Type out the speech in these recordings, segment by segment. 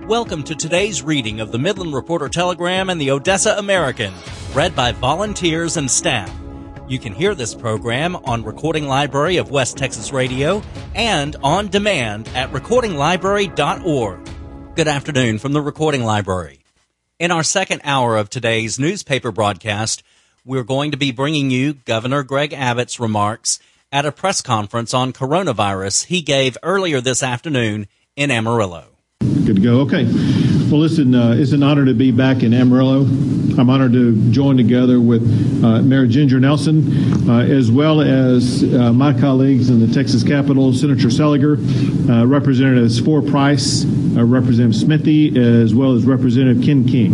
Welcome to today's reading of the Midland Reporter-Telegram and the Odessa American, read by volunteers and staff. You can hear this program on Recording Library of West Texas Radio and on demand at recordinglibrary.org. Good afternoon from the Recording Library. In our second hour of today's newspaper broadcast, we're going to be bringing you Governor Greg Abbott's remarks at a press conference on coronavirus he gave earlier this afternoon in Amarillo. Good to go. Okay. Well, listen, it's an honor to be back in Amarillo. I'm honored to join together with Mayor Ginger Nelson, as well as my colleagues in the Texas Capitol, Senator Seliger, Representatives For Price, Representative Smithy, as well as Representative Ken King.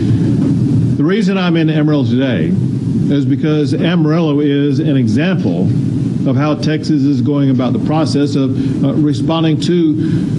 The reason I'm in Amarillo today is because Amarillo is an example of how Texas is going about the process of responding to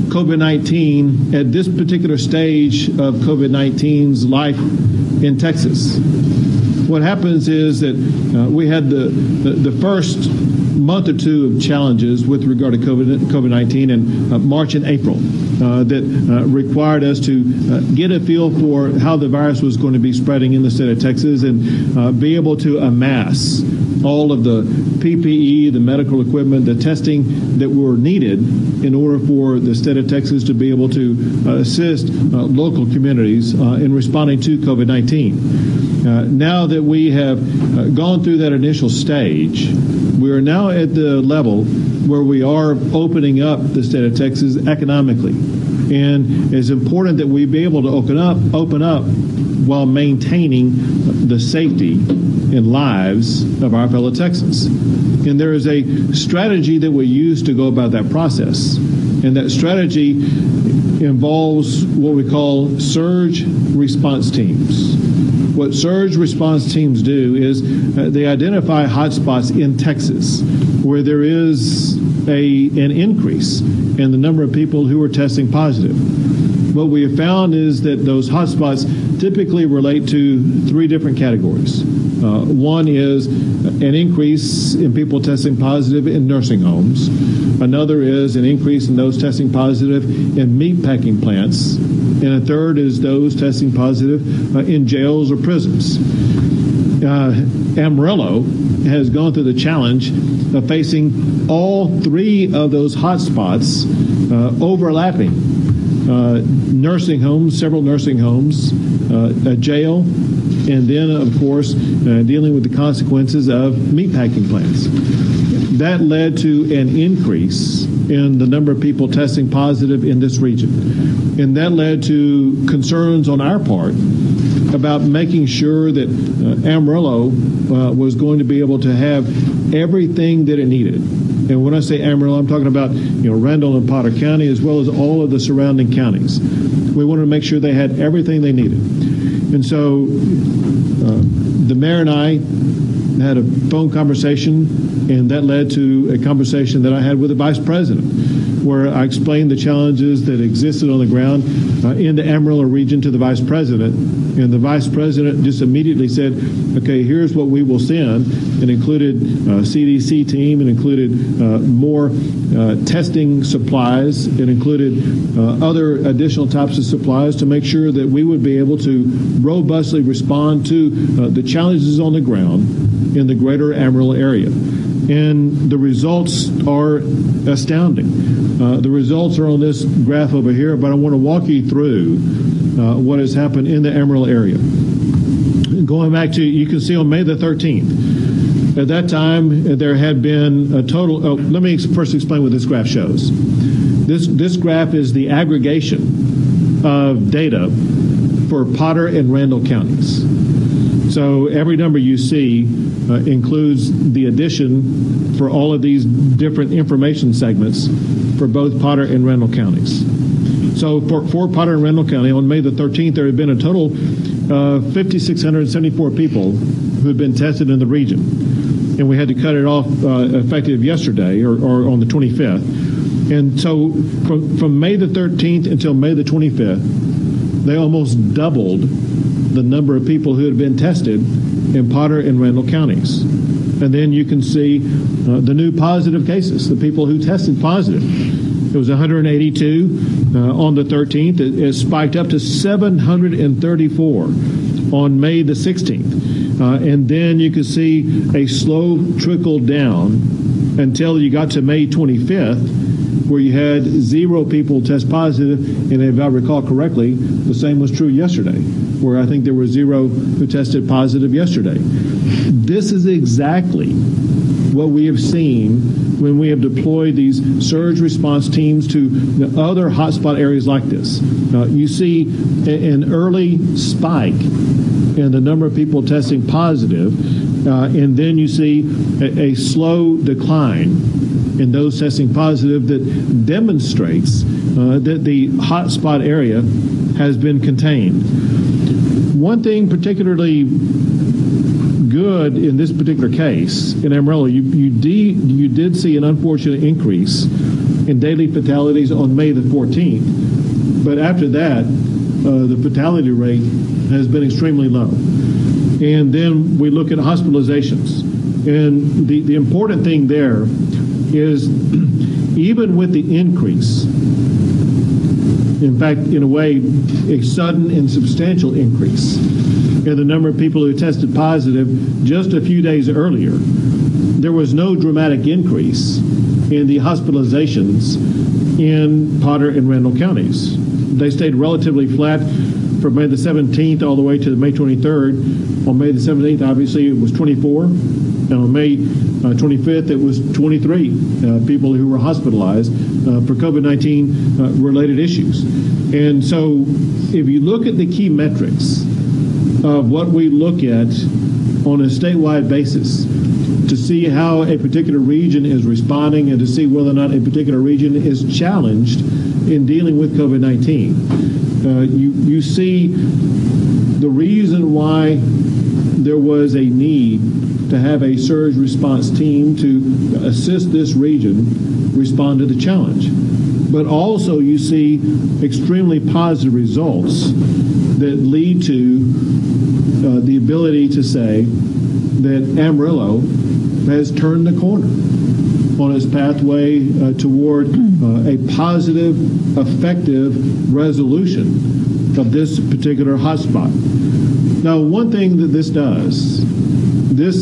COVID-19 at this particular stage of COVID-19's life in Texas. What happens is that we had the first month or two of challenges with regard to COVID-19 in March and April that required us to get a feel for how the virus was going to be spreading in the state of Texas and be able to amass all of the PPE, the medical equipment, the testing that were needed in order for the state of Texas to be able to assist local communities in responding to COVID-19. Now that we have gone through that initial stage, we are now at the level where we are opening up the state of Texas economically. And it's important that we be able to open up while maintaining the safety and lives of our fellow Texans. And there is a strategy that we use to go about that process. And that strategy involves what we call surge response teams. What surge response teams do is they identify hotspots in Texas where there is an increase in the number of people who are testing positive. What we have found is that those hotspots typically relate to three different categories. One is an increase in people testing positive in nursing homes. Another is an increase in those testing positive in meat packing plants. And a third is those testing positive in jails or prisons. Amarillo has gone through the challenge of facing all three of those hotspots overlapping. Nursing homes, several nursing homes, a jail, and then, of course, dealing with the consequences of meatpacking plants. That led to an increase in the number of people testing positive in this region. And that led to concerns on our part about making sure that Amarillo was going to be able to have everything that it needed. And when I say Amarillo, I'm talking about Randall and Potter County, as well as all of the surrounding counties. We wanted to make sure they had everything they needed. And so the mayor and I had a phone conversation, and that led to a conversation that I had with the vice president, where I explained the challenges that existed on the ground in the Amarillo region to the vice president. And the vice president just immediately said, okay, here's what we will send. It included a CDC team. It included more testing supplies. It included other additional types of supplies to make sure that we would be able to robustly respond to the challenges on the ground in the greater Amarillo area. And the results are astounding. The results are on this graph over here, but I want to walk you through what has happened in the Amarillo area. Going back to, you can see on May the 13th, at that time there had been a total, let me first explain what this graph shows. This graph is the aggregation of data for Potter and Randall counties. So every number you see includes the addition for all of these different information segments for both Potter and Randall counties. So for Potter and Randall County, on May the 13th, there had been a total of 5,674 people who had been tested in the region. And we had to cut it off effective yesterday or on the 25th. And so from May the 13th until May the 25th, they almost doubled the number of people who had been tested in Potter and Randall counties. And then you can see the new positive cases, the people who tested positive. It was 182 On the 13th, it spiked up to 734 on May the 16th. And then you could see a slow trickle down until you got to May 25th, where you had 0 people test positive. And if I recall correctly, the same was true yesterday, where I think there were 0 who tested positive yesterday. This is exactly what we have seen when we have deployed these surge response teams to the other hotspot areas like this. You see an early spike in the number of people testing positive, and then you see a slow decline in those testing positive that demonstrates that the hotspot area has been contained. One thing particularly good in this particular case in Amarillo, you did see an unfortunate increase in daily fatalities on May the 14th, but after that, the fatality rate has been extremely low. And then we look at hospitalizations, and the important thing there is even with the increase, in fact, in a way, a sudden and substantial increase in the number of people who tested positive just a few days earlier, there was no dramatic increase in the hospitalizations in Potter and Randall counties. They stayed relatively flat from May the 17th all the way to May 23rd. On May the 17th, obviously, it was 24. And on May 25th, it was 23 people who were hospitalized for COVID-19 related issues. And so if you look at the key metrics of what we look at on a statewide basis to see how a particular region is responding and to see whether or not a particular region is challenged in dealing with COVID-19, you see the reason why there was a need to have a surge response team to assist this region respond to the challenge. But also you see extremely positive results that lead to the ability to say that Amarillo has turned the corner on its pathway toward a positive, effective resolution of this particular hotspot. Now, one thing that this does, this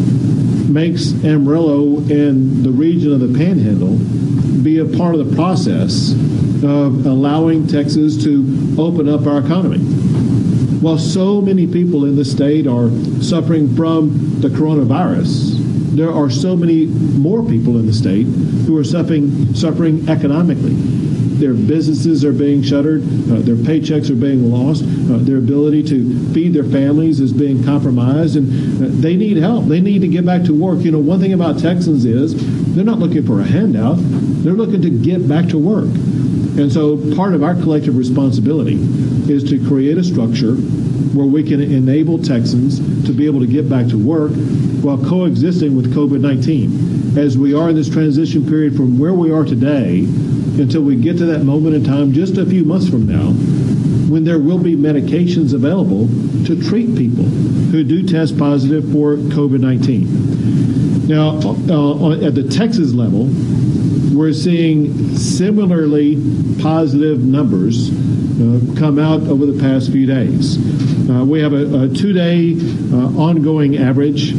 makes Amarillo and the region of the Panhandle be a part of the process of allowing Texas to open up our economy. While so many people in the state are suffering from the coronavirus, there are so many more people in the state who are suffering economically. Their businesses are being shuttered, their paychecks are being lost, their ability to feed their families is being compromised, and they need help. They need to get back to work. You know, one thing about Texans is they're not looking for a handout. They're looking to get back to work. And so part of our collective responsibility is to create a structure where we can enable Texans to be able to get back to work while coexisting with COVID-19. As we are in this transition period from where we are today until we get to that moment in time just a few months from now when there will be medications available to treat people who do test positive for COVID-19. Now, at the Texas level, we're seeing similarly positive numbers come out over the past few days. We have a 2-day ongoing average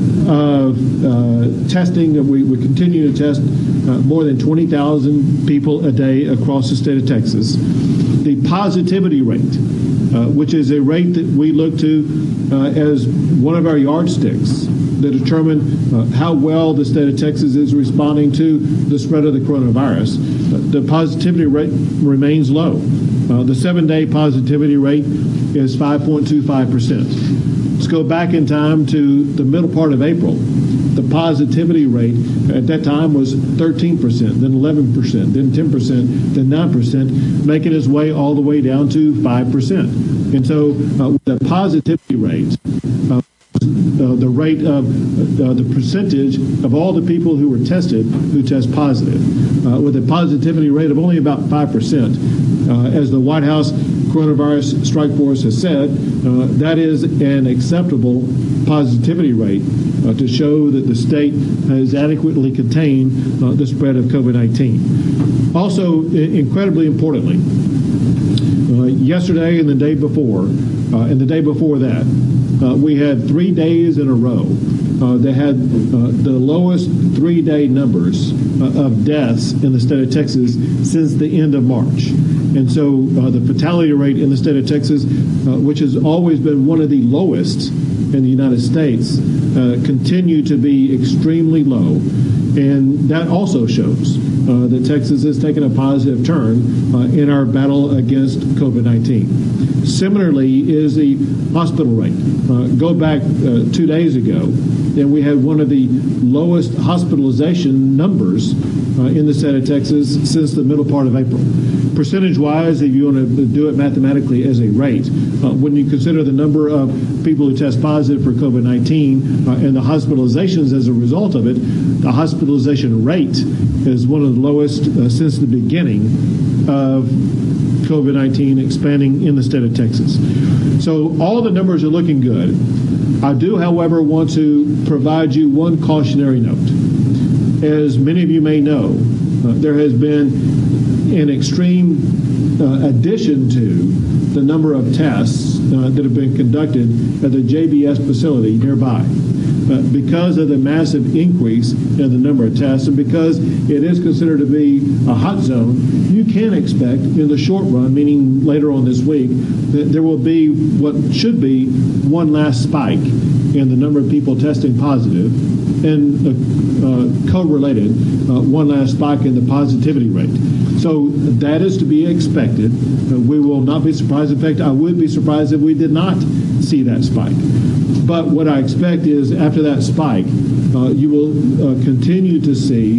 of testing. We continue to test more than 20,000 people a day across the state of Texas. The positivity rate, which is a rate that we look to as one of our yardsticks that determine how well the state of Texas is responding to the spread of the coronavirus. The positivity rate remains low. The 7-day positivity rate is 5.25%. Let's go back in time to the middle part of April. The positivity rate at that time was 13%, then 11%, then 10%, then 9%, making its way all the way down to 5%. And so the positivity rate, the rate of the percentage of all the people who were tested who test positive, with a positivity rate of only about 5%, as the White House Coronavirus Strike Force has said, that is an acceptable positivity rate to show that the state has adequately contained the spread of COVID-19. Also, incredibly importantly, yesterday and the day before, and the day before that, we had 3 days in a row that had the lowest 3-day numbers of deaths in the state of Texas since the end of March. And so the fatality rate in the state of Texas, which has always been one of the lowest in the United States, continue to be extremely low. And that also shows that Texas has taken a positive turn in our battle against COVID-19. Similarly is the hospital rate. Go back 2 days ago, and we had one of the lowest hospitalization numbers in the state of Texas since the middle part of April. Percentage-wise, if you want to do it mathematically as a rate, when you consider the number of people who test positive for COVID-19 and the hospitalizations as a result of it, the hospitalization rate is one of the lowest since the beginning of COVID-19 expanding in the state of Texas. So all the numbers are looking good. I do, however, want to provide you one cautionary note. As many of you may know, there has been an extreme addition to the number of tests that have been conducted at the JBS facility nearby. Because of the massive increase in the number of tests and because it is considered to be a hot zone, you can expect in the short run, meaning later on this week, that there will be what should be one last spike in the number of people testing positive and co-related one last spike in the positivity rate. So that is to be expected. We will not be surprised. In fact, I would be surprised if we did not see that spike. But what I expect is after that spike, you will continue to see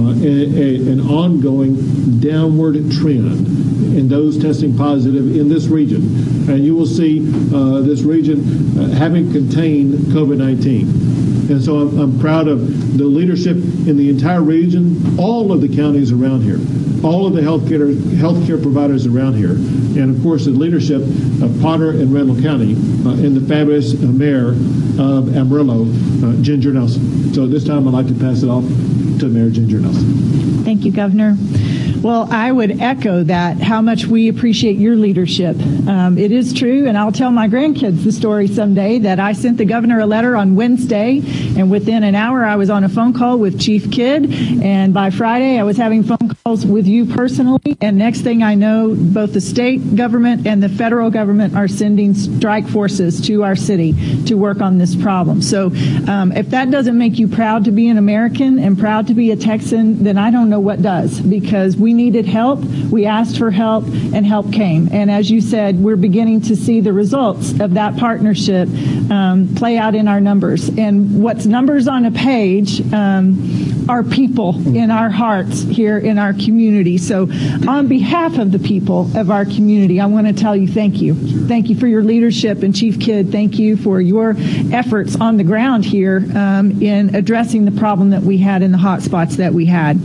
an ongoing downward trend in those testing positive in this region. And you will see this region having contained COVID-19. And so I'm proud of the leadership in the entire region, all of the counties around here, all of the healthcare providers around here, and of course the leadership of Potter and Randall County and the fabulous mayor of Amarillo, Ginger Nelson. So this time I'd like to pass it off to Mayor Ginger Nelson. Thank you, Governor. Well, I would echo that, how much we appreciate your leadership. It is true, and I'll tell my grandkids the story someday, that I sent the governor a letter on Wednesday, and within an hour I was on a phone call with Chief Kidd, and by Friday I was having phone calls with you personally, and next thing I know, both the state government and the federal government are sending strike forces to our city to work on this problem. So if that doesn't make you proud to be an American and proud to be a Texan, then I don't know what does, because we needed help, we asked for help, and help came. And as you said, we're beginning to see the results of that partnership play out in our numbers. And what's numbers on a page are people in our hearts here in our community. So on behalf of the people of our community, I want to tell you thank you. Thank you for your leadership, and Chief Kidd, thank you for your efforts on the ground here in addressing the problem that we had in the hot spots that we had.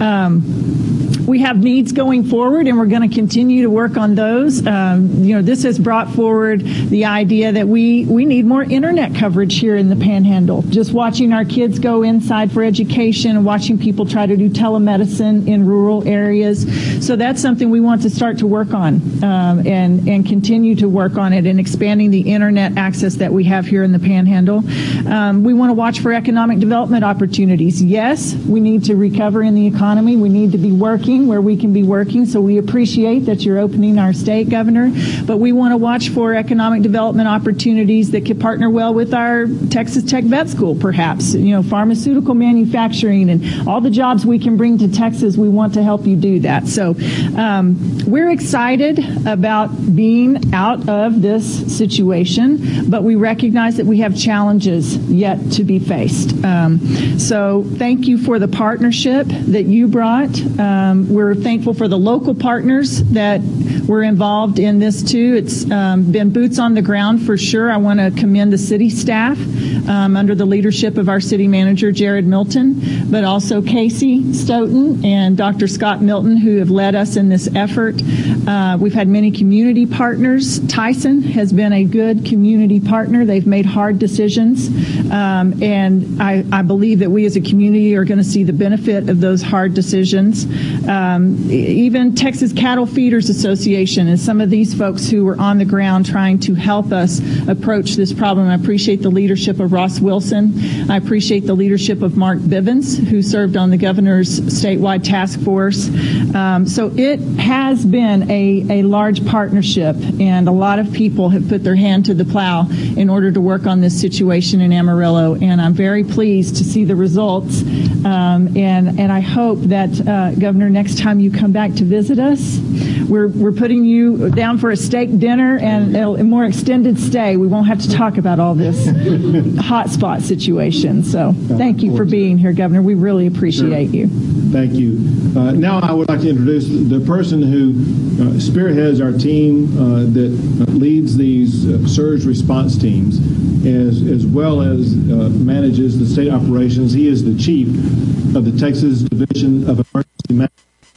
We have needs going forward, and we're going to continue to work on those. This has brought forward the idea that we need more internet coverage here in the Panhandle. Just watching our kids go inside for education and watching people try to do telemedicine in rural areas. So that's something we want to start to work on and continue to work on it and expanding the internet access that we have here in the Panhandle. We want to watch for economic development opportunities. Yes, we need to recover in the economy. We need to be working where we can be working, so we appreciate that you're opening our state, Governor, but we want to watch for economic development opportunities that could partner well with our Texas Tech Vet School, perhaps, pharmaceutical manufacturing and all the jobs we can bring to Texas. We want to help you do that. So we're excited about being out of this situation, but we recognize that we have challenges yet to be faced. So thank you for the partnership that you brought. We're thankful for the local partners that were involved in this too. It's been boots on the ground for sure. I want to commend the city staff under the leadership of our city manager, Jared Milton, but also Casey Stoughton and Dr. Scott Milton, who have led us in this effort. We've had many community partners. Tyson has been a good community partner. They've made hard decisions, and I believe that we as a community are going to see the benefit of those hard decisions. Even Texas Cattle Feeders Association and some of these folks who were on the ground trying to help us approach this problem. I appreciate the leadership of Ross Wilson. I appreciate the leadership of Mark Bivens, who served on the governor's statewide task force. So it has been a large partnership, and a lot of people have put their hand to the plow in order to work on this situation in Amarillo, and I'm very pleased to see the results. And I hope that, Governor, next time you come back to visit us, we're putting you down for a steak dinner and a more extended stay. We won't have to talk about all this hotspot situation. So thank you for being here, Governor. We really appreciate you. Thank you. Now I would like to introduce the person who spearheads our team that leads these surge response teams, as well as manages the state operations. He is the chief of the Texas Division of Emergency Management.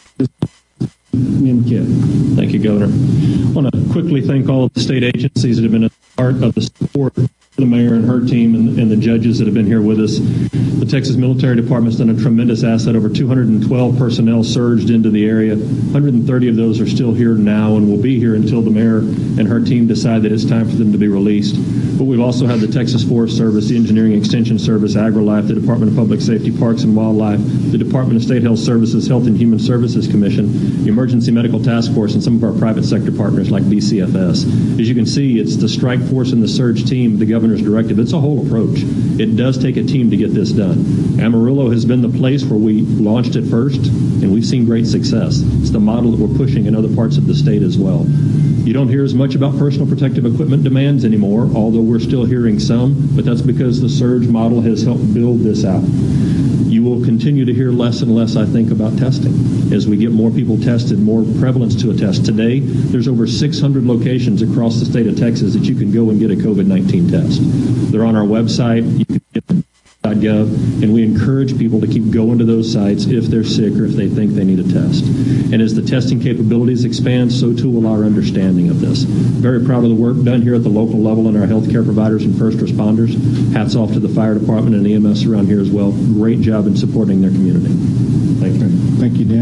Thank you, Governor. I want to quickly thank all of the state agencies that have been a part of the support for the mayor and her team and the judges that have been here with us. The Texas Military Department's done a tremendous asset. Over 212 personnel surged into the area. 130 of those are still here now and will be here until the mayor and her team decide that it's time for them to be released. But we've also had the Texas Forest Service, the Engineering Extension Service, AgriLife, the Department of Public Safety, Parks and Wildlife, the Department of State Health Services, Health and Human Services Commission, the Emergency Medical Task Force, and some of our private sector partners like BCFS. As you can see, it's the strike force and the surge team, the governor's directive. It's a whole approach. It does take a team to get this done. Amarillo has been the place where we launched it first, and we've seen great success. It's the model that we're pushing in other parts of the state as well. You don't hear as much about personal protective equipment demands anymore, although we're still hearing some, but that's because the surge model has helped build this out. You will continue to hear less and less, I think, about testing. As we get more people tested, more prevalence to a test. Today, there's over 600 locations across the state of Texas that you can go and get a COVID-19 test. They're on our website. You can get them .gov, and we encourage people to keep going to those sites if they're sick or if they think they need a test. And as the testing capabilities expand, so too will our understanding of this. Very proud of the work done here at the local level and our healthcare providers and first responders. Hats off to the fire department and EMS around here as well. Great job in supporting their community. Thank you. Thank you,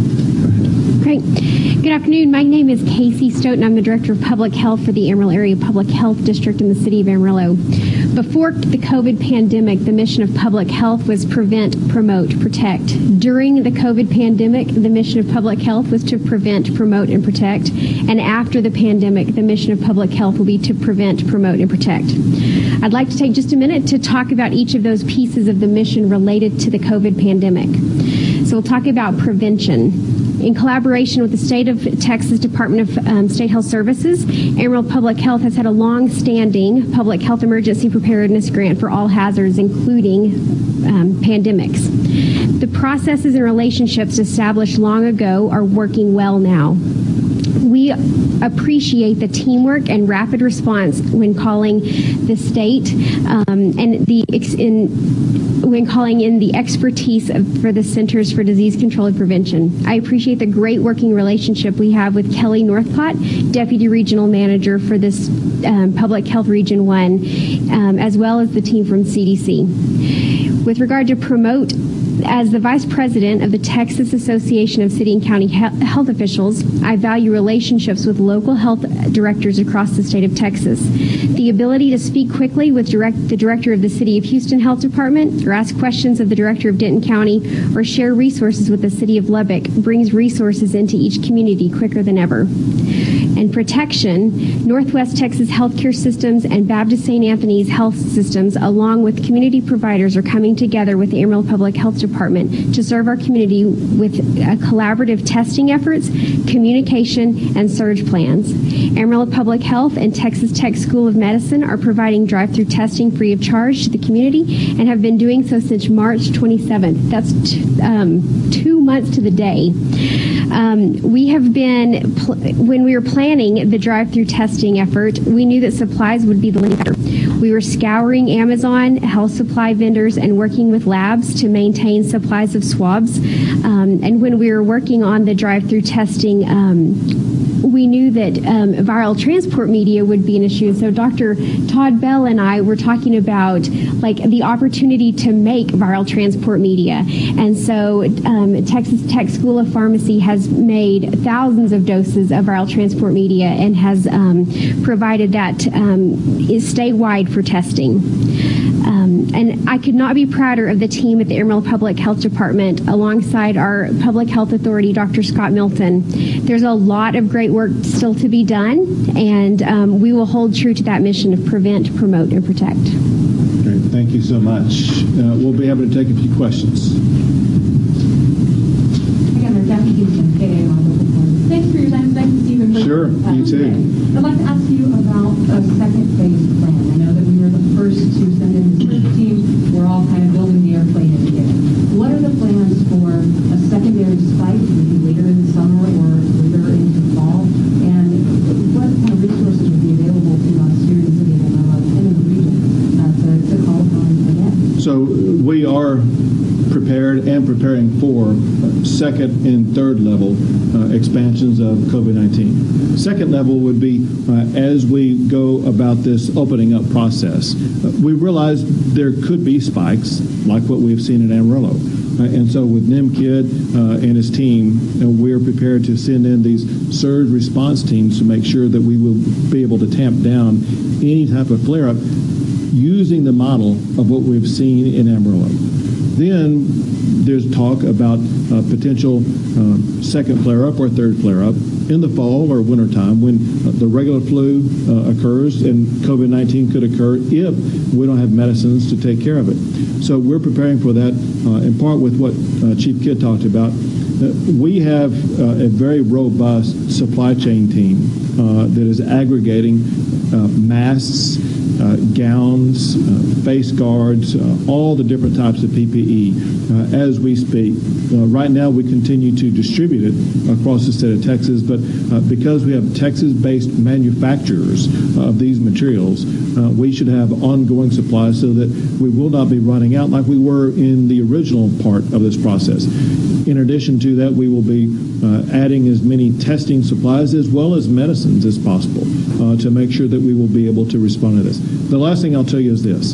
Dan. Great. Good afternoon. My name is Casey Stoughton. I'm the Director of Public Health for the Amarillo Area Public Health District in the city of Amarillo. Before the COVID pandemic, the mission of public health was prevent, promote, protect. During the COVID pandemic, the mission of public health was to prevent, promote, and protect. And after the pandemic, the mission of public health will be to prevent, promote, and protect. I'd like to take just a minute to talk about each of those pieces of the mission related to the COVID pandemic. So we'll talk about prevention. In collaboration with the State of Texas Department of State Health Services, Amarillo Public Health has had a long-standing public health emergency preparedness grant for all hazards, including pandemics. The processes and relationships established long ago are working well now. We appreciate the teamwork and rapid response when calling the state when calling in the expertise for the Centers for Disease Control and Prevention. I appreciate the great working relationship we have with Kelly Northcott, Deputy Regional Manager for this Public Health Region 1, as well as the team from CDC. With regard to promote, as the Vice President of the Texas Association of City and County Health Officials, I value relationships with local health directors across the state of Texas. The ability to speak quickly with the Director of the City of Houston Health Department, or ask questions of the Director of Denton County, or share resources with the City of Lubbock brings resources into each community quicker than ever. And protection, Northwest Texas Healthcare Systems and Baptist St. Anthony's Health Systems, along with community providers, are coming together with the Amarillo Public Health Department Department to serve our community with collaborative testing efforts, communication, and surge plans. Amarillo Public Health and Texas Tech School of Medicine are providing drive-through testing free of charge to the community and have been doing so since March 27th. That's 2 months to the day. We have been, when we were planning the drive-through testing effort, we knew that supplies would be the limiting factor. We were scouring Amazon, health supply vendors, and working with labs to maintain supplies of swabs. And when we were working on the drive-through testing, we knew that viral transport media would be an issue. So Dr. Todd Bell and I were talking about the opportunity to make viral transport media. And so Texas Tech School of Pharmacy has made thousands of doses of viral transport media and has provided that is statewide for testing. And I could not be prouder of the team at the Amarillo Public Health Department alongside our Public Health Authority, Dr. Scott Milton. There's a lot of great work still to be done, and we will hold true to that mission of prevent, promote, and protect. Great. Thank you so much. We'll be able to take a few questions. Again, Jackie Houston, KAR Local 4. Thanks for your time. Thanks, Stephen. Sure, you too. I'd like to ask you about a second phase plan. I know that we were the first to send in the search team. We're all kind of building the airplane in together. What are the plans for a secondary spike, maybe later in the summer or later into the fall? And what kind of resources would be available to us here in the city of Amarillo and in the region to call upon again? So we are prepared and preparing for second and third level expansions of COVID-19. Second level would be as we go about this opening up process. We realize there could be spikes like what we've seen in Amarillo. And so with NIMKID and his team, we're prepared to send in these surge response teams to make sure that we will be able to tamp down any type of flare-up using the model of what we've seen in Amarillo. Then there's talk about potential second flare-up or third flare-up in the fall or wintertime when the regular flu occurs and COVID-19 could occur if we don't have medicines to take care of it. So we're preparing for that in part with what Chief Kidd talked about. We have a very robust supply chain team that is aggregating masks, gowns, face guards, all the different types of PPE as we speak. Right now we continue to distribute it across the state of Texas, but because we have Texas-based manufacturers of these materials, we should have ongoing supplies so that we will not be running out like we were in the original part of this process. In addition to that, we will be adding as many testing supplies as well as medicines as possible to make sure that we will be able to respond to this. The last thing I'll tell you is this.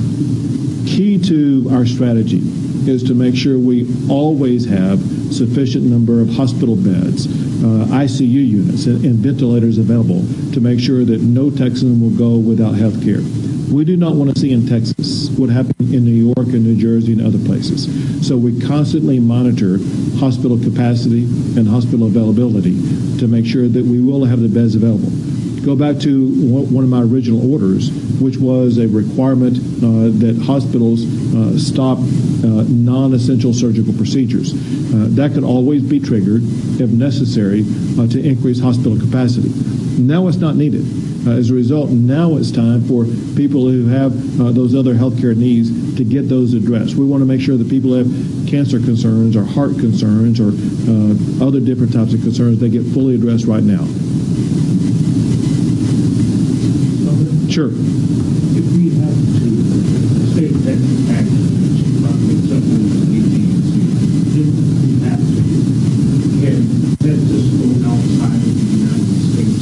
Key to our strategy is to make sure we always have sufficient number of hospital beds, ICU units, and ventilators available to make sure that no Texan will go without health care. We do not want to see in Texas what happened in New York and New Jersey and other places. So we constantly monitor hospital capacity and hospital availability to make sure that we will have the beds available. Go back to one of my original orders, which was a requirement that hospitals stop non-essential surgical procedures. That could always be triggered, if necessary, to increase hospital capacity. Now it's not needed. As a result, now it's time for people who have those other healthcare needs to get those addressed. We want to make sure that people who have cancer concerns or heart concerns or other different types of concerns, they get fully addressed right now. Sure. If we have to state that roughly something if we have to get Texas go outside of the United States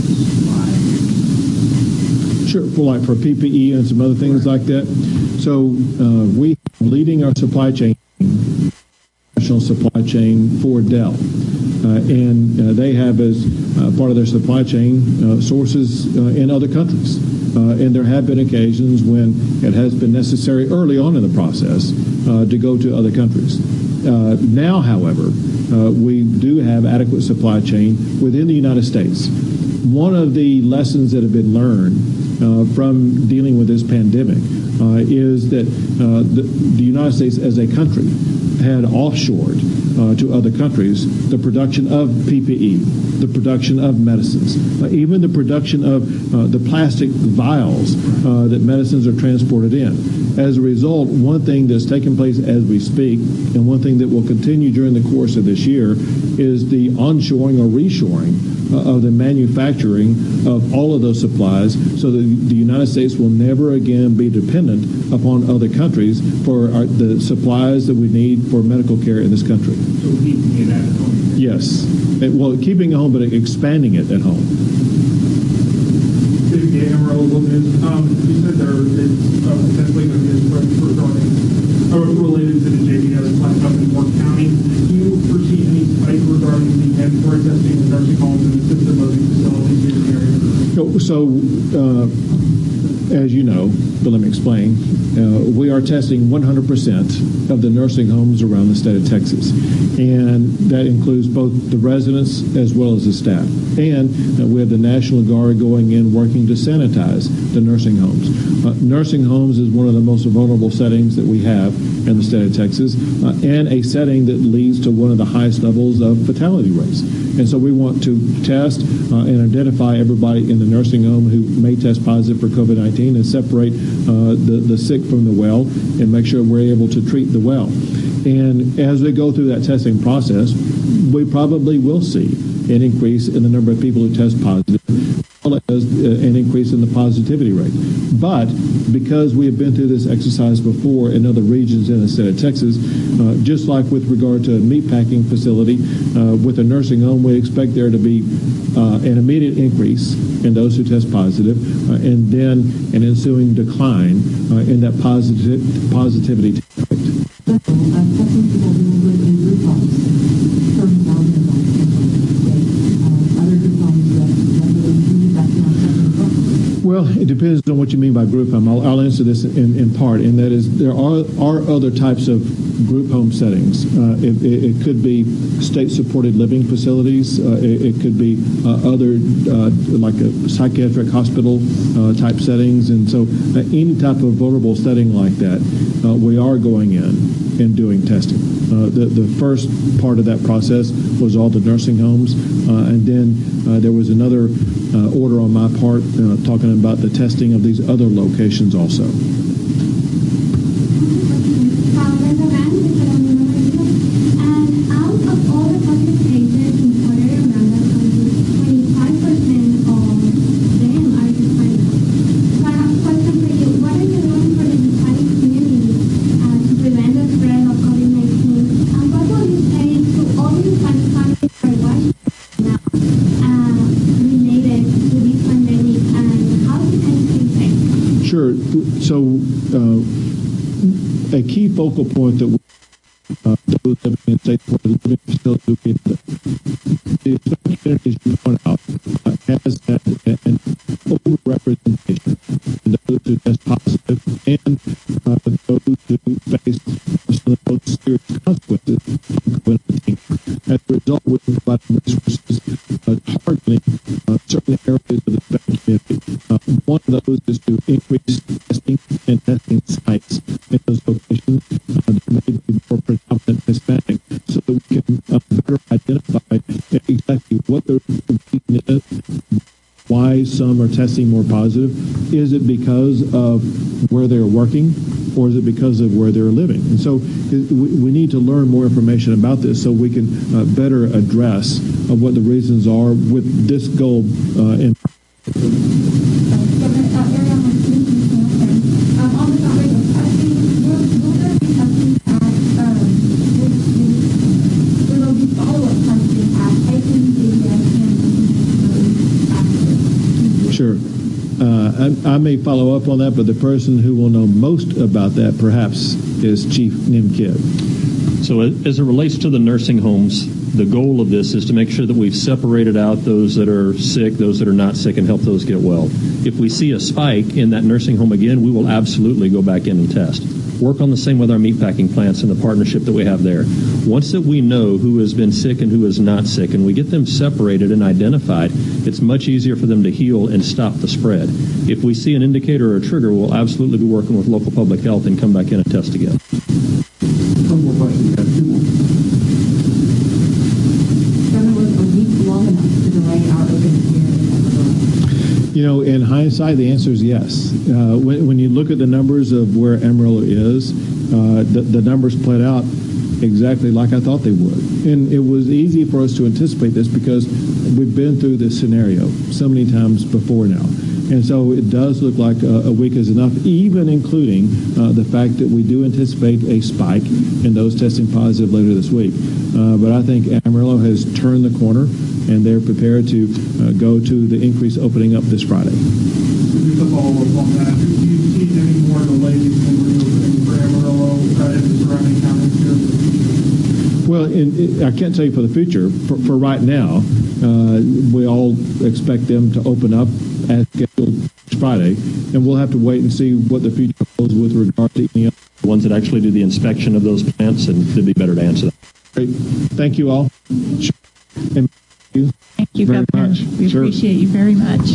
to get supply. Sure, for PPE and some other things like that. So we are leading our supply chain, national supply chain for Dell. And they have as part of their supply chain sources in other countries. And there have been occasions when it has been necessary early on in the process to go to other countries. Now, however, we do have adequate supply chain within the United States. One of the lessons that have been learned from dealing with this pandemic is that the United States as a country had offshored to other countries the production of PPE, the production of medicines, even the production of the plastic vials that medicines are transported in. As a result, one thing that's taking place as we speak, and one thing that will continue during the course of this year, is the onshoring or reshoring of the manufacturing of all of those supplies, so that the United States will never again be dependent upon other countries for the supplies that we need for medical care in this country. So keeping it at home? Yes. Well, keeping it home, but expanding it at home. You said there is potentially going to be a switch related to the JV that was planned up in Warren County. Do you foresee any spike regarding the mandatory testing in nursing homes and assisted living facilities in the area? So, as you know, but let me explain, we are testing 100% of the nursing homes around the state of Texas. And that includes both the residents as well as the staff. And we have the National Guard going in working to sanitize the nursing homes. Nursing homes is one of the most vulnerable settings that we have in the state of Texas, and a setting that leads to one of the highest levels of fatality rates. And so we want to test and identify everybody in the nursing home who may test positive for COVID-19 and separate the sick from the well and make sure we're able to treat the well. And as we go through that testing process, we probably will see an increase in the number of people who test positive, as well as an increase in the positivity rate. But because we have been through this exercise before in other regions in the state of Texas, just like with regard to a meatpacking facility, with a nursing home, we expect there to be an immediate increase in those who test positive, and then an ensuing decline in that positivity rate. Well, it depends on what you mean by group home. I'll answer this in part, and that is there are other types of group home settings. It could be state-supported living facilities. It could be other, like a psychiatric hospital type settings. And so any type of vulnerable setting like that, we are going in and doing testing. The first part of that process was all the nursing homes, and then there was another order on my part talking about the testing of these other locations also. So a key focal point that we those living in state-supported living facilities, the communities you point out, has had an overrepresentation in those who test positive and those who face some of the most serious consequences from COVID-19. As a result, we provide resources targeting certain areas of the Hispanic community. One of those is to increase testing and testing sites in those locations that may be more predominant Hispanic, so that we can better identify exactly what the reason is, why some are testing more positive. Is it because of where they're working, or is it because of where they're living? And so we need to learn more information about this so we can better address what the reasons are with this goal in Sure. I may follow up on that, but the person who will know most about that perhaps is Chief Nim Kidd. So as it relates to the nursing homes, the goal of this is to make sure that we've separated out those that are sick, those that are not sick, and help those get well. If we see a spike in that nursing home again, we will absolutely go back in and test. Work on the same with our meatpacking plants and the partnership that we have there. Once that we know who has been sick and who is not sick, and we get them separated and identified, it's much easier for them to heal and stop the spread. If we see an indicator or a trigger, we'll absolutely be working with local public health and come back in and test again. One more question. Two more. Governor, was a week long enough to delay our opening here in Amarillo? You know, in hindsight, the answer is yes. When you look at the numbers of where Amarillo is, the numbers played out exactly like I thought they would. And it was easy for us to anticipate this because we've been through this scenario so many times before now. And so it does look like a week is enough, even including the fact that we do anticipate a spike in those testing positive later this week. But I think Amarillo has turned the corner, and they're prepared to go to the increase opening up this Friday. Just a follow-up on that. Do you see any more delays in reopening for Amarillo and the surrounding counties here? Well, I can't tell you for the future. For right now, we all expect them to open up as scheduled Friday, and we'll have to wait and see what the future holds with regard to any other ones that actually do the inspection of those plants, and it'd be better to answer that. Great. Thank you all. And Thank you, very Governor. much. We appreciate you very much.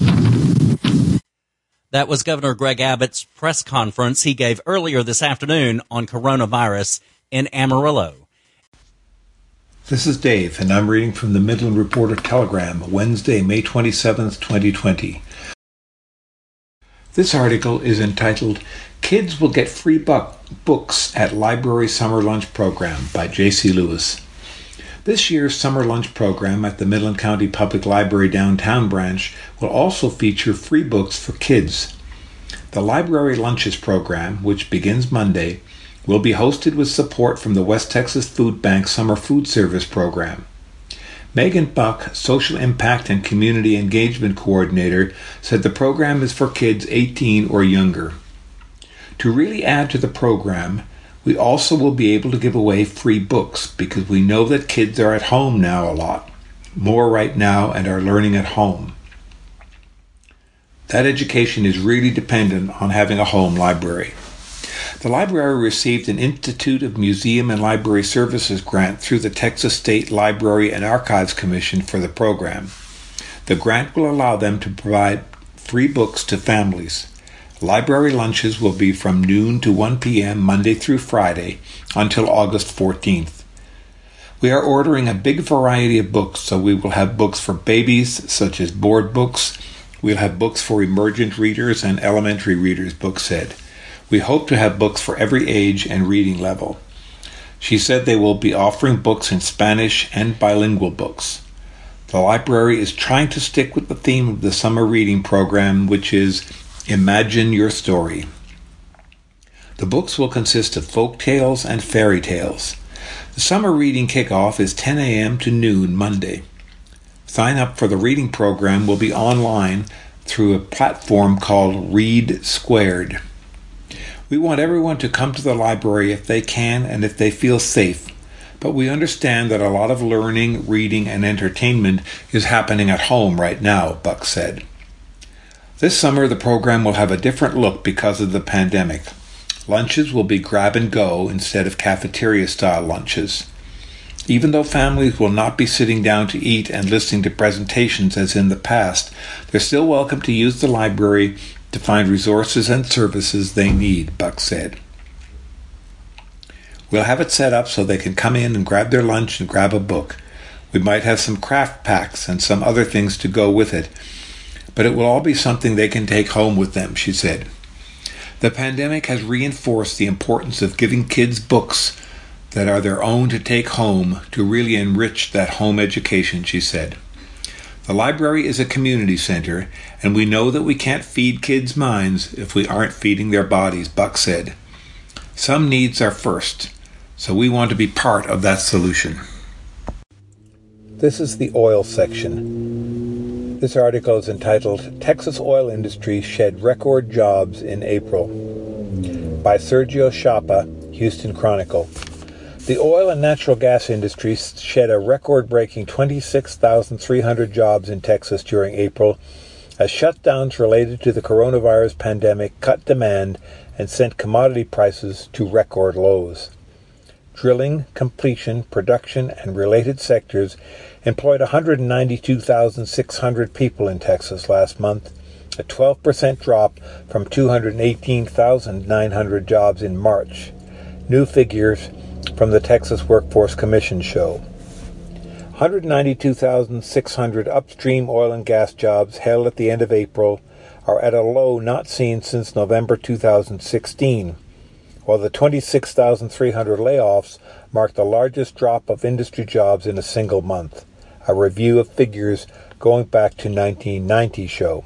That was Governor Greg Abbott's press conference he gave earlier this afternoon on coronavirus in Amarillo. This is Dave, and I'm reading from the Midland Reporter Telegram, Wednesday, May 27th, 2020. This article is entitled, Kids Will Get Free Books at Library Summer Lunch Program by J.C. Lewis. This year's summer lunch program at the Midland County Public Library Downtown Branch will also feature free books for kids. The Library Lunches program, which begins Monday, will be hosted with support from the West Texas Food Bank Summer Food Service Program. Megan Buck, Social Impact and Community Engagement Coordinator, said the program is for kids 18 or younger. To really add to the program, we also will be able to give away free books because we know that kids are at home now a lot, more right now, and are learning at home. That education is really dependent on having a home library. The library received an Institute of Museum and Library Services grant through the Texas State Library and Archives Commission for the program. The grant will allow them to provide free books to families. Library lunches will be from noon to 1 p.m. Monday through Friday until August 14th. We are ordering a big variety of books, so we will have books for babies, such as board books. We'll have books for emergent readers and elementary readers, Book said. We hope to have books for every age and reading level. She said they will be offering books in Spanish and bilingual books. The library is trying to stick with the theme of the summer reading program, which is Imagine Your Story. The books will consist of folk tales and fairy tales. The summer reading kickoff is 10 a.m. to noon Monday. Sign up for the reading program will be online through a platform called Read Squared. We want everyone to come to the library if they can and if they feel safe, but we understand that a lot of learning, reading, and entertainment is happening at home right now, Buck said. This summer, the program will have a different look because of the pandemic. Lunches will be grab and go instead of cafeteria-style lunches. Even though families will not be sitting down to eat and listening to presentations as in the past, they're still welcome to use the library to find resources and services they need, Buck said. We'll have it set up so they can come in and grab their lunch and grab a book. We might have some craft packs and some other things to go with it, but it will all be something they can take home with them, she said. The pandemic has reinforced the importance of giving kids books that are their own to take home to really enrich that home education, she said. The library is a community center, and we know that we can't feed kids' minds if we aren't feeding their bodies, Buck said. Some needs are first, so we want to be part of that solution. This is the oil section. This article is entitled, Texas Oil Industry Shed Record Jobs in April, by Sergio Chapa, Houston Chronicle. The oil and natural gas industry shed a record-breaking 26,300 jobs in Texas during April, as shutdowns related to the coronavirus pandemic cut demand and sent commodity prices to record lows. Drilling, completion, production, and related sectors employed 192,600 people in Texas last month, a 12% drop from 218,900 jobs in March. New figures from the Texas Workforce Commission show 192,600 upstream oil and gas jobs held at the end of April are at a low not seen since November 2016, while the 26,300 layoffs mark the largest drop of industry jobs in a single month, a review of figures going back to 1990 show.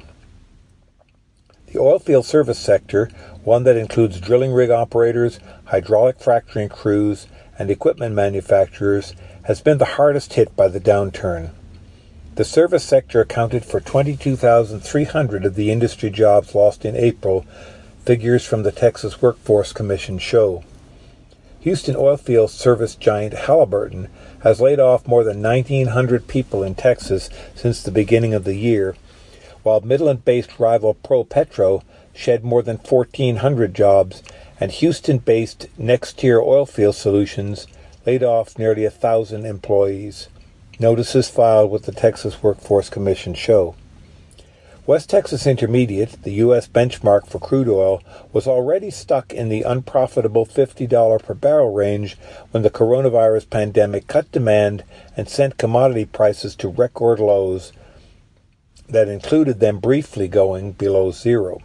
The oilfield service sector, one that includes drilling rig operators, hydraulic fracturing crews, and equipment manufacturers, has been the hardest hit by the downturn. The service sector accounted for 22,300 of the industry jobs lost in April, figures from the Texas Workforce Commission show. Houston oilfield service giant Halliburton has laid off more than 1,900 people in Texas since the beginning of the year, while Midland-based rival ProPetro shed more than 1,400 jobs, and Houston-based NexTier Oilfield Solutions laid off nearly 1,000 employees. Notices filed with the Texas Workforce Commission show. West Texas Intermediate, the U.S. benchmark for crude oil, was already stuck in the unprofitable $50 per barrel range when the coronavirus pandemic cut demand and sent commodity prices to record lows that included them briefly going below zero.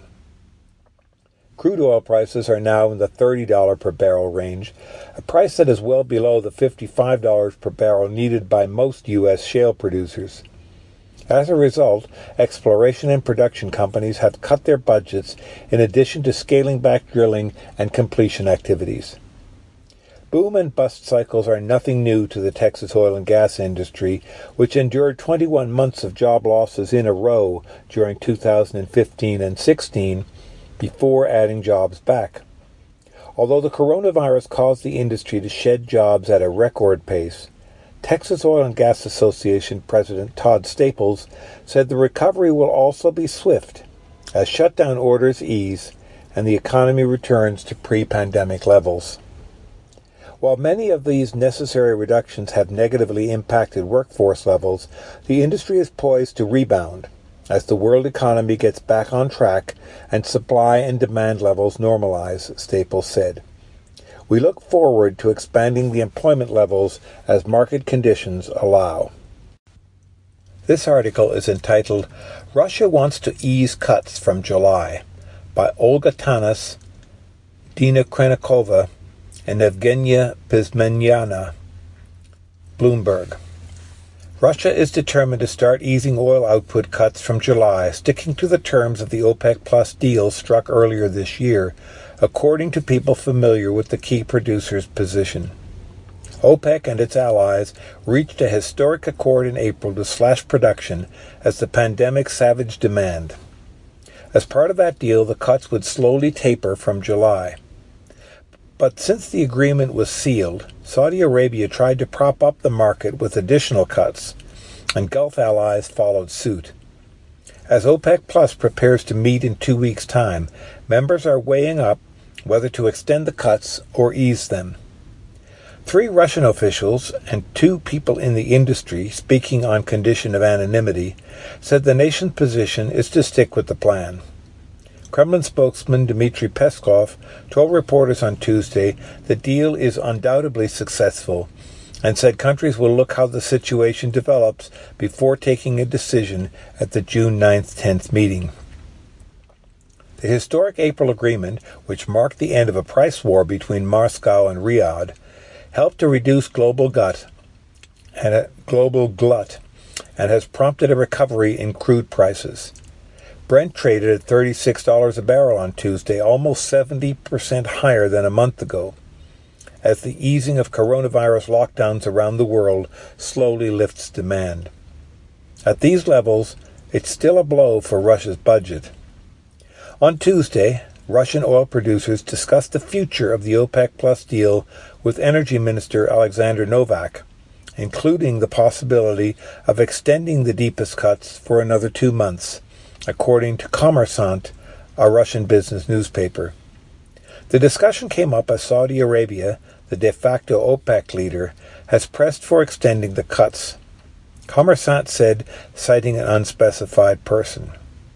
Crude oil prices are now in the $30 per barrel range, a price that is well below the $55 per barrel needed by most U.S. shale producers. As a result, exploration and production companies have cut their budgets in addition to scaling back drilling and completion activities. Boom and bust cycles are nothing new to the Texas oil and gas industry, which endured 21 months of job losses in a row during 2015 and 16 before adding jobs back. Although the coronavirus caused the industry to shed jobs at a record pace, Texas Oil and Gas Association President Todd Staples said the recovery will also be swift as shutdown orders ease and the economy returns to pre-pandemic levels. While many of these necessary reductions have negatively impacted workforce levels, the industry is poised to rebound as the world economy gets back on track and supply and demand levels normalize, Staples said. We look forward to expanding the employment levels as market conditions allow. This article is entitled, Russia Wants to Ease Cuts from July, by Olga Tanas, Dina Krenikova, and Evgenia Pizmenyana, Bloomberg. Russia is determined to start easing oil output cuts from July, sticking to the terms of the OPEC Plus deal struck earlier this year, according to people familiar with the key producer's position. OPEC and its allies reached a historic accord in April to slash production as the pandemic savaged demand. As part of that deal, the cuts would slowly taper from July. But since the agreement was sealed, Saudi Arabia tried to prop up the market with additional cuts, and Gulf allies followed suit. As OPEC Plus prepares to meet in 2 weeks' time, members are weighing up whether to extend the cuts or ease them. 3 Russian officials and 2 people in the industry, speaking on condition of anonymity, said the nation's position is to stick with the plan. Kremlin spokesman Dmitry Peskov told reporters on Tuesday the deal is undoubtedly successful and said countries will look how the situation develops before taking a decision at the June 9th-10th meeting. The historic April agreement, which marked the end of a price war between Moscow and Riyadh, helped to reduce global glut and has prompted a recovery in crude prices. Brent traded at $36 a barrel on Tuesday, almost 70% higher than a month ago, as the easing of coronavirus lockdowns around the world slowly lifts demand. At these levels, it's still a blow for Russia's budget. On Tuesday, Russian oil producers discussed the future of the OPEC Plus deal with Energy Minister Alexander Novak, including the possibility of extending the deepest cuts for another 2 months, according to Kommersant, a Russian business newspaper. The discussion came up as Saudi Arabia, the de facto OPEC leader, has pressed for extending the cuts. Kommersant said, citing an unspecified person.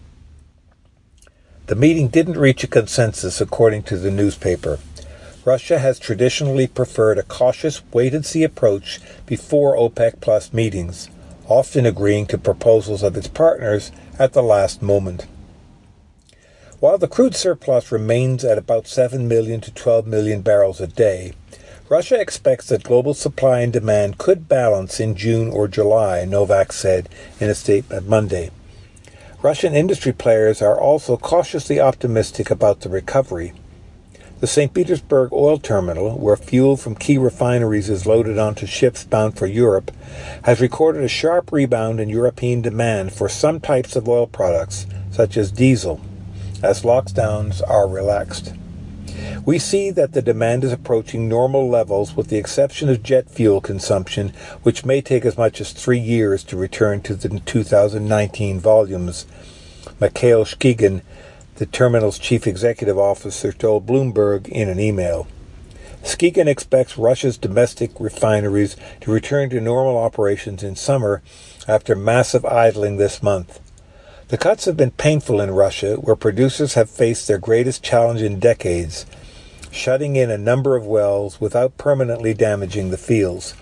The meeting didn't reach a consensus, according to the newspaper. Russia has traditionally preferred a cautious wait-and-see approach before OPEC Plus meetings, often agreeing to proposals of its partners at the last moment. While the crude surplus remains at about 7 million to 12 million barrels a day, Russia expects that global supply and demand could balance in June or July, Novak said in a statement Monday. Russian industry players are also cautiously optimistic about the recovery. The St. Petersburg oil terminal, where fuel from key refineries is loaded onto ships bound for Europe, has recorded a sharp rebound in European demand for some types of oil products, such as diesel, as lockdowns are relaxed. We see that the demand is approaching normal levels with the exception of jet fuel consumption, which may take as much as 3 years to return to the 2019 volumes, Mikhail Shkigin, the terminal's chief executive officer, told Bloomberg in an email. Shkigin expects Russia's domestic refineries to return to normal operations in summer after massive idling this month. The cuts have been painful in Russia, where producers have faced their greatest challenge in decades, shutting in a number of wells without permanently damaging the fields.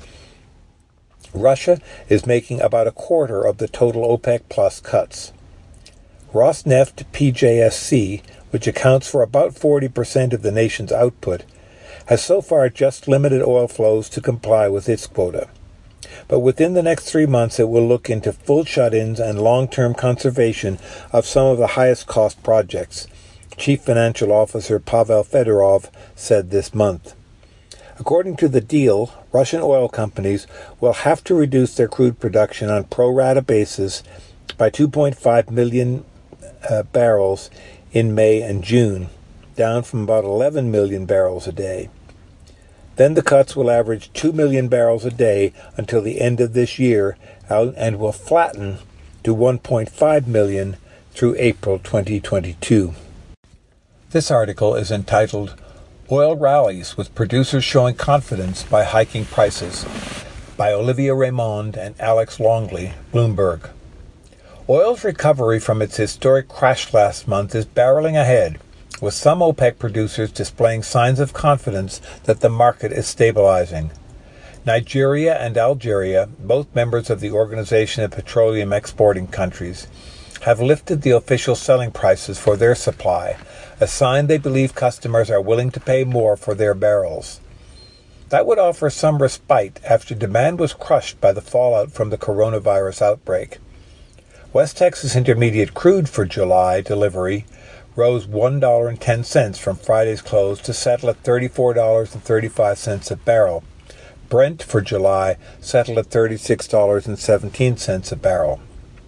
Russia is making about a quarter of the total OPEC Plus cuts. Rosneft PJSC, which accounts for about 40% of the nation's output, has so far just limited oil flows to comply with its quota. But within the next 3 months it will look into full shut-ins and long-term conservation of some of the highest-cost projects, Chief Financial Officer Pavel Fedorov said this month. According to the deal, Russian oil companies will have to reduce their crude production on pro-rata basis by 2.5 million barrels in May and June, down from about 11 million barrels a day. Then the cuts will average 2 million barrels a day until the end of this year and will flatten to 1.5 million through April 2022. This article is entitled Oil Rallies with Producers Showing Confidence by Hiking Prices by Olivia Raymond and Alex Longley, Bloomberg. Oil's recovery from its historic crash last month is barreling ahead, with some OPEC producers displaying signs of confidence that the market is stabilizing. Nigeria and Algeria, both members of the Organization of Petroleum Exporting Countries, have lifted the official selling prices for their supply, a sign they believe customers are willing to pay more for their barrels. That would offer some respite after demand was crushed by the fallout from the coronavirus outbreak. West Texas Intermediate crude for July delivery rose $1.10 from Friday's close to settle at $34.35 a barrel. Brent for July settled at $36.17 a barrel.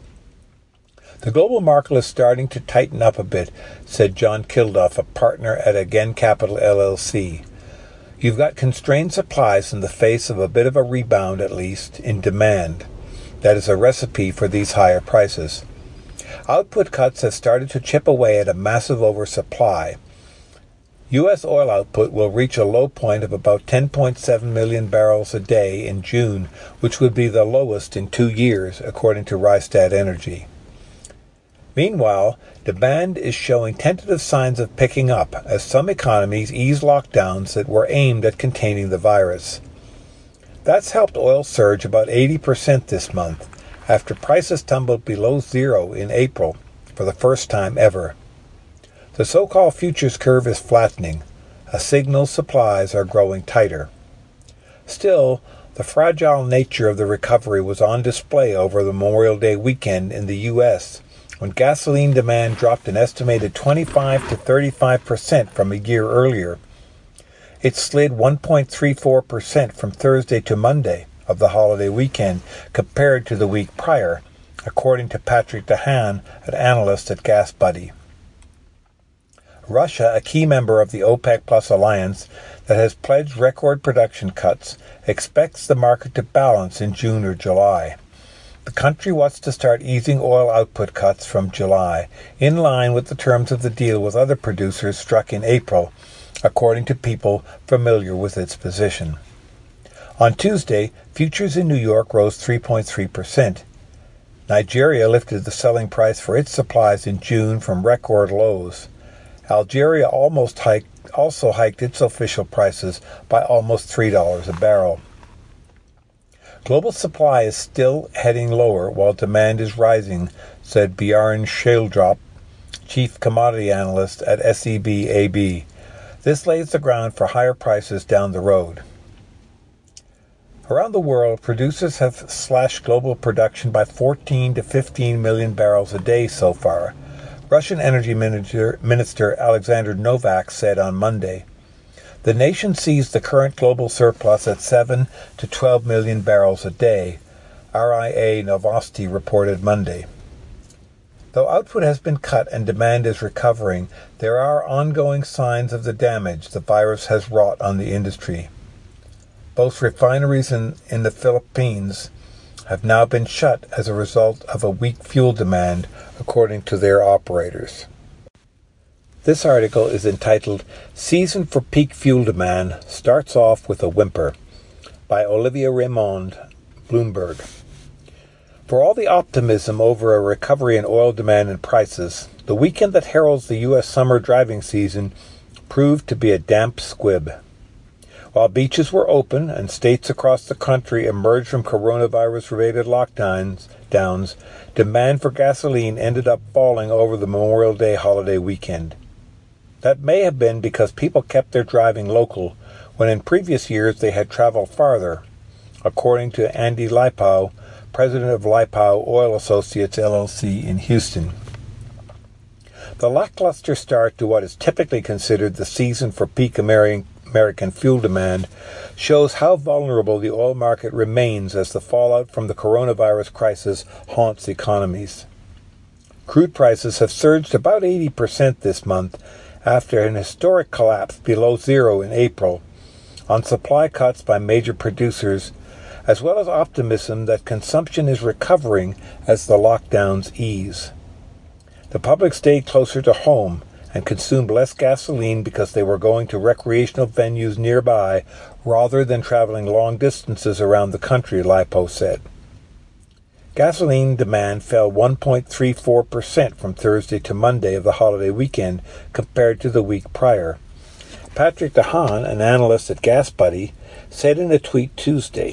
The global market is starting to tighten up a bit, said John Kilduff, a partner at Again Capital LLC. You've got constrained supplies in the face of a bit of a rebound, at least, in demand. That is a recipe for these higher prices. Output cuts have started to chip away at a massive oversupply. U.S. oil output will reach a low point of about 10.7 million barrels a day in June, which would be the lowest in 2 years, according to Rystad Energy. Meanwhile, demand is showing tentative signs of picking up as some economies ease lockdowns that were aimed at containing the virus. That's helped oil surge about 80% this month, after prices tumbled below zero in April for the first time ever. The so-called futures curve is flattening, a signal supplies are growing tighter. Still, the fragile nature of the recovery was on display over the Memorial Day weekend in the U.S., when gasoline demand dropped an estimated 25 to 35% from a year earlier. It slid 1.34% from Thursday to Monday of the holiday weekend compared to the week prior, according to Patrick DeHaan, an analyst at GasBuddy. Russia, a key member of the OPEC Plus alliance that has pledged record production cuts, expects the market to balance in June or July. The country wants to start easing oil output cuts from July, in line with the terms of the deal with other producers struck in April, according to people familiar with its position. On Tuesday, futures in New York rose 3.3%. Nigeria lifted the selling price for its supplies in June from record lows. Algeria also hiked its official prices by almost $3 a barrel. Global supply is still heading lower while demand is rising, said Bjarne Schildrup, chief commodity analyst at SEB AB. This lays the ground for higher prices down the road. Around the world, producers have slashed global production by 14 to 15 million barrels a day so far, Russian Energy Minister Alexander Novak said on Monday. The nation sees the current global surplus at 7 to 12 million barrels a day, RIA Novosti reported Monday. Though output has been cut and demand is recovering, there are ongoing signs of the damage the virus has wrought on the industry. Both refineries in the Philippines have now been shut as a result of a weak fuel demand, according to their operators. This article is entitled Season for Peak Fuel Demand Starts Off with a Whimper by Olivia Raymond, Bloomberg. For all the optimism over a recovery in oil demand and prices, the weekend that heralds the U.S. summer driving season proved to be a damp squib. While beaches were open and states across the country emerged from coronavirus-related lockdowns, demand for gasoline ended up falling over the Memorial Day holiday weekend. That may have been because people kept their driving local, when in previous years they had traveled farther, according to Andy Lipow, president of Lipow Oil Associates LLC in Houston. The lackluster start to what is typically considered the season for peak American fuel demand shows how vulnerable the oil market remains as the fallout from the coronavirus crisis haunts economies. Crude prices have surged about 80% this month after an historic collapse below zero in April on supply cuts by major producers, as well as optimism that consumption is recovering as the lockdowns ease. The public stayed closer to home and consumed less gasoline because they were going to recreational venues nearby rather than traveling long distances around the country, Lipo said. Gasoline demand fell 1.34% from Thursday to Monday of the holiday weekend compared to the week prior. Patrick DeHaan, an analyst at GasBuddy, said in a tweet Tuesday,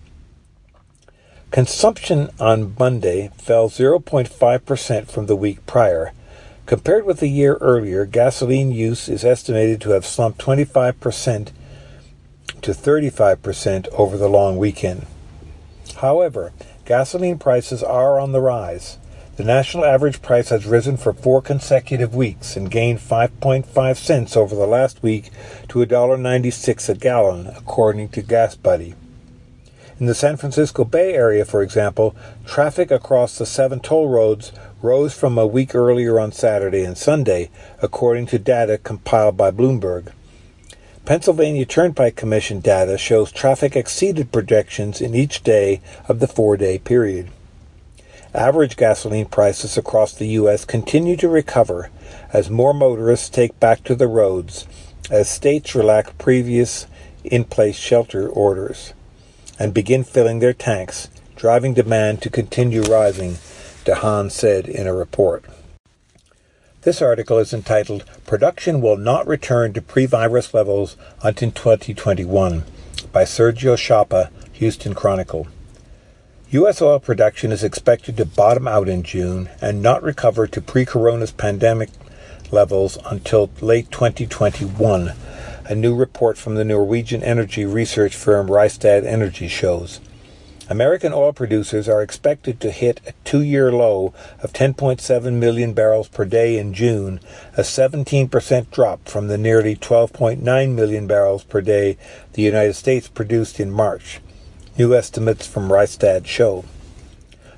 consumption on Monday fell 0.5% from the week prior. Compared with a year earlier, gasoline use is estimated to have slumped 25% to 35% over the long weekend. However, gasoline prices are on the rise. The national average price has risen for 4 consecutive weeks and gained 5.5 cents over the last week to $1.96 a gallon, according to GasBuddy. In the San Francisco Bay Area, for example, traffic across the 7 toll roads rose from a week earlier on Saturday and Sunday, according to data compiled by Bloomberg. Pennsylvania Turnpike Commission data shows traffic exceeded projections in each day of the 4-day period. Average gasoline prices across the U.S. continue to recover as more motorists take back to the roads, as states relax previous in-place shelter orders and begin filling their tanks, driving demand to continue rising, DeHaan said in a report. This article is entitled, Production Will Not Return to Pre-Virus Levels Until 2021, by Sergio Chapa, Houston Chronicle. U.S. oil production is expected to bottom out in June and not recover to pre-coronavirus pandemic levels until late 2021, a new report from the Norwegian energy research firm Rystad Energy shows. American oil producers are expected to hit a 2-year low of 10.7 million barrels per day in June, a 17% drop from the nearly 12.9 million barrels per day the United States produced in March, new estimates from Rystad show.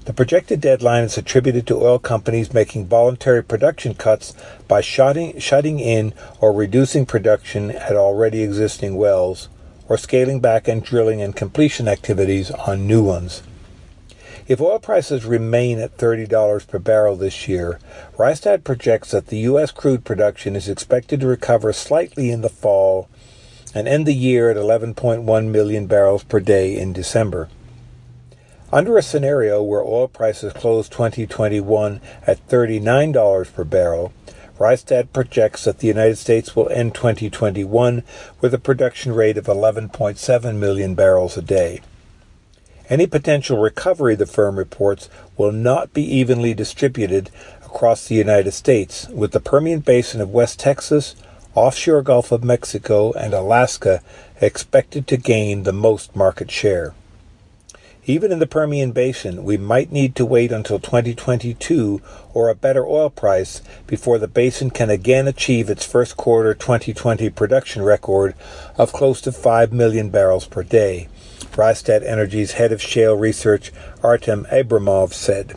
The projected deadline is attributed to oil companies making voluntary production cuts by shutting in or reducing production at already existing wells, or scaling back on drilling and completion activities on new ones. If oil prices remain at $30 per barrel this year, Rystad projects that the U.S. crude production is expected to recover slightly in the fall and end the year at 11.1 million barrels per day in December. Under a scenario where oil prices close 2021 at $39 per barrel, Rystad projects that the United States will end 2021 with a production rate of 11.7 million barrels a day. Any potential recovery, the firm reports, will not be evenly distributed across the United States, with the Permian Basin of West Texas, offshore Gulf of Mexico, and Alaska expected to gain the most market share. Even in the Permian Basin, we might need to wait until 2022 or a better oil price before the basin can again achieve its first quarter 2020 production record of close to 5 million barrels per day, Rystad Energy's head of shale research, Artem Abramov, said.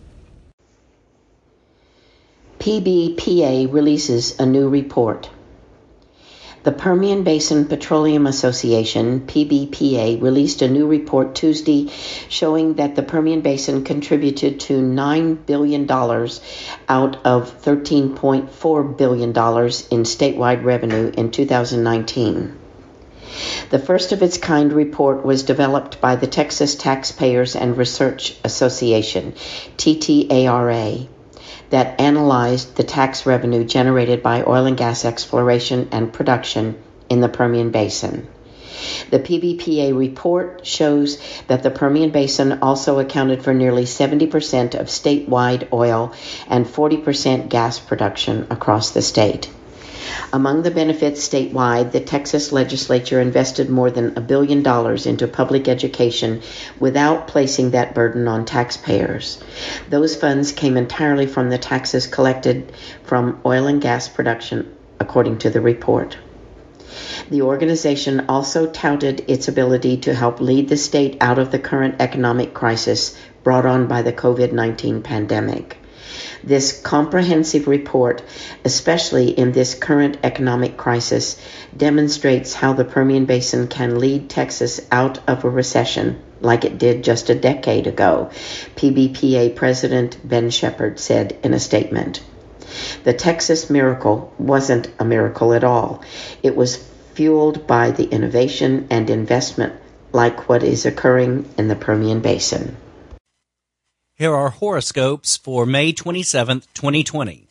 PBPA releases a new report. The Permian Basin Petroleum Association, PBPA, released a new report Tuesday showing that the Permian Basin contributed to $9 billion out of $13.4 billion in statewide revenue in 2019. The first of its kind report was developed by the Texas Taxpayers and Research Association, TTARA, that analyzed the tax revenue generated by oil and gas exploration and production in the Permian Basin. The PBPA report shows that the Permian Basin also accounted for nearly 70% of statewide oil and 40% gas production across the state. Among the benefits statewide, the Texas legislature invested more than $1 billion into public education without placing that burden on taxpayers. Those funds came entirely from the taxes collected from oil and gas production, according to the report. The organization also touted its ability to help lead the state out of the current economic crisis brought on by the COVID-19 pandemic. This comprehensive report, especially in this current economic crisis, demonstrates how the Permian Basin can lead Texas out of a recession like it did just a decade ago, PBPA President Ben Shepherd said in a statement. The Texas miracle wasn't a miracle at all. It was fueled by the innovation and investment like what is occurring in the Permian Basin. Here are horoscopes for May 27th, 2020.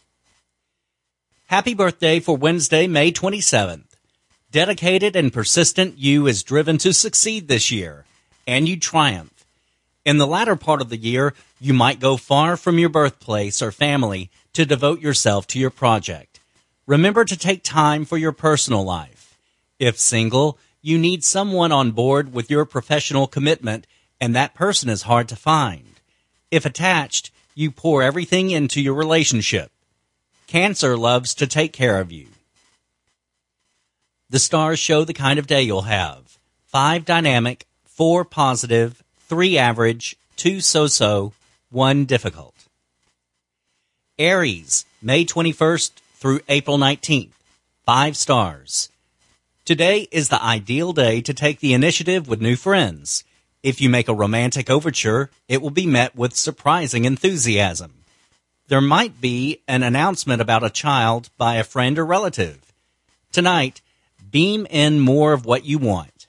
Happy birthday for Wednesday, May 27th. Dedicated and persistent, you is driven to succeed this year, and you triumph. In the latter part of the year, you might go far from your birthplace or family to devote yourself to your project. Remember to take time for your personal life. If single, you need someone on board with your professional commitment, and that person is hard to find. If attached, you pour everything into your relationship. Cancer loves to take care of you. The stars show the kind of day you'll have. 5 dynamic, 4 positive, 3 average, 2 so-so, 1 difficult. Aries, May 21st through April 19th. 5 stars. Today is the ideal day to take the initiative with new friends. If you make a romantic overture, it will be met with surprising enthusiasm. There might be an announcement about a child by a friend or relative. Tonight, beam in more of what you want.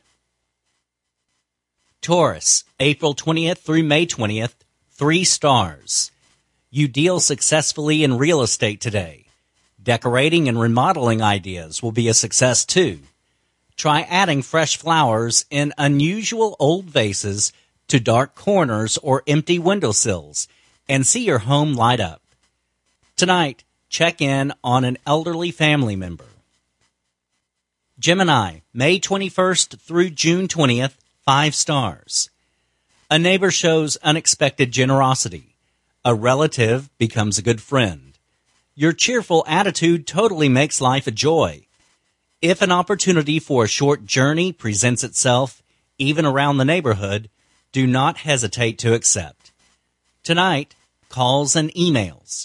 Taurus, April 20th through May 20th, 3 stars. You deal successfully in real estate today. Decorating and remodeling ideas will be a success too. Try adding fresh flowers in unusual old vases to dark corners or empty windowsills and see your home light up. Tonight, check in on an elderly family member. Gemini, May 21st through June 20th, 5 stars. A neighbor shows unexpected generosity. A relative becomes a good friend. Your cheerful attitude totally makes life a joy. If an opportunity for a short journey presents itself, even around the neighborhood, do not hesitate to accept. Tonight, calls and emails.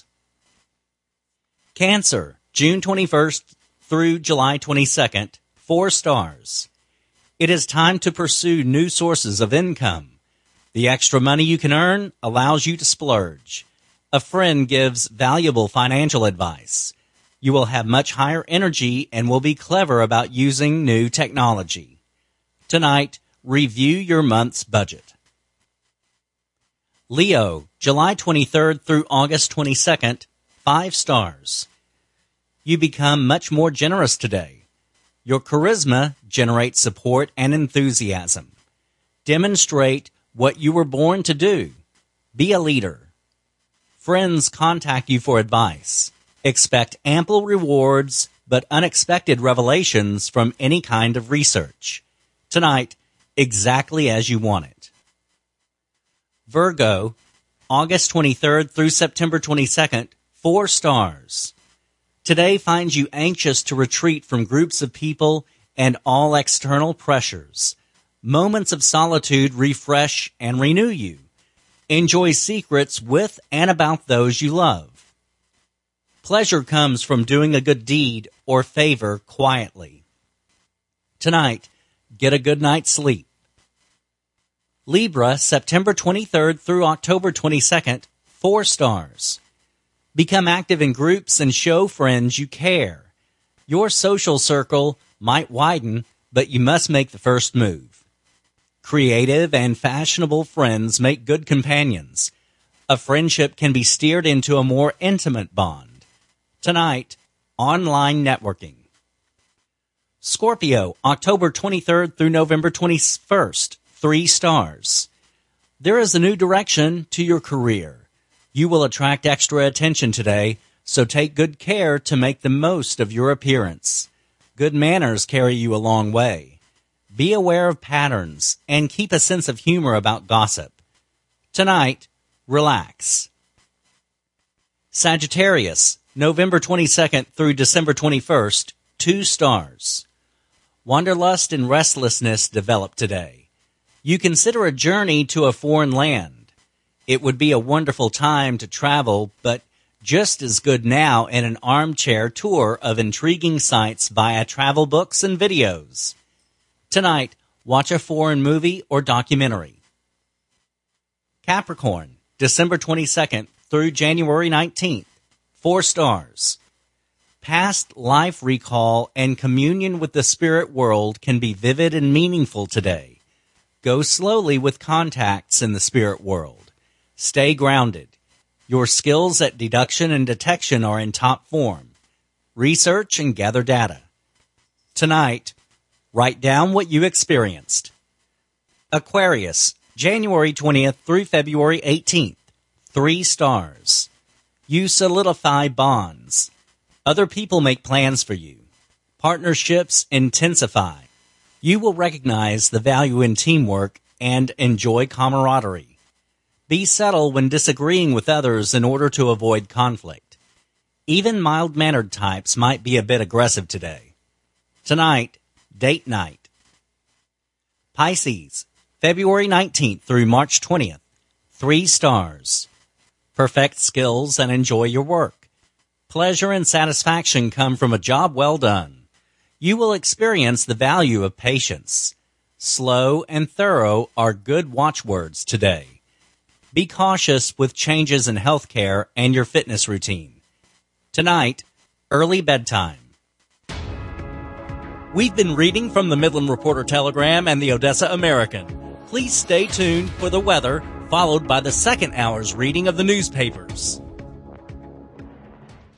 Cancer, June 21st through July 22nd, 4 stars. It is time to pursue new sources of income. The extra money you can earn allows you to splurge. A friend gives valuable financial advice. You will have much higher energy and will be clever about using new technology. Tonight, review your month's budget. Leo, July 23rd through August 22nd, 5 stars. You become much more generous today. Your charisma generates support and enthusiasm. Demonstrate what you were born to do. Be a leader. Friends contact you for advice. Expect ample rewards, but unexpected revelations from any kind of research. Tonight, exactly as you want it. Virgo, August 23rd through September 22nd, 4 stars. Today finds you anxious to retreat from groups of people and all external pressures. Moments of solitude refresh and renew you. Enjoy secrets with and about those you love. Pleasure comes from doing a good deed or favor quietly. Tonight, get a good night's sleep. Libra, September 23rd through October 22nd, 4 stars. Become active in groups and show friends you care. Your social circle might widen, but you must make the first move. Creative and fashionable friends make good companions. A friendship can be steered into a more intimate bond. Tonight, online networking. Scorpio, October 23rd through November 21st, 3 stars. There is a new direction to your career. You will attract extra attention today, so take good care to make the most of your appearance. Good manners carry you a long way. Be aware of patterns and keep a sense of humor about gossip. Tonight, relax. Sagittarius, November 22nd through December 21st, 2 stars. Wanderlust and restlessness develop today. You consider a journey to a foreign land. It would be a wonderful time to travel, but just as good now in an armchair tour of intriguing sites via travel books and videos. Tonight, watch a foreign movie or documentary. Capricorn, December 22nd through January 19th, 4 stars. Past life recall and communion with the spirit world can be vivid and meaningful today. Go slowly with contacts in the spirit world. Stay grounded. Your skills at deduction and detection are in top form. Research and gather data. Tonight, write down what you experienced. Aquarius, January 20th through February 18th, 3 stars. You solidify bonds. Other people make plans for you. Partnerships intensify. You will recognize the value in teamwork and enjoy camaraderie. Be subtle when disagreeing with others in order to avoid conflict. Even mild-mannered types might be a bit aggressive today. Tonight, date night. Pisces, February 19th through March 20th, 3 stars. Perfect skills and enjoy your work. Pleasure and satisfaction come from a job well done. You will experience the value of patience. Slow and thorough are good watchwords today. Be cautious with changes in healthcare and your fitness routine. Tonight, early bedtime. We've been reading from the Midland Reporter-Telegram and the Odessa American. Please stay tuned for the weather, followed by the second hour's reading of the newspapers.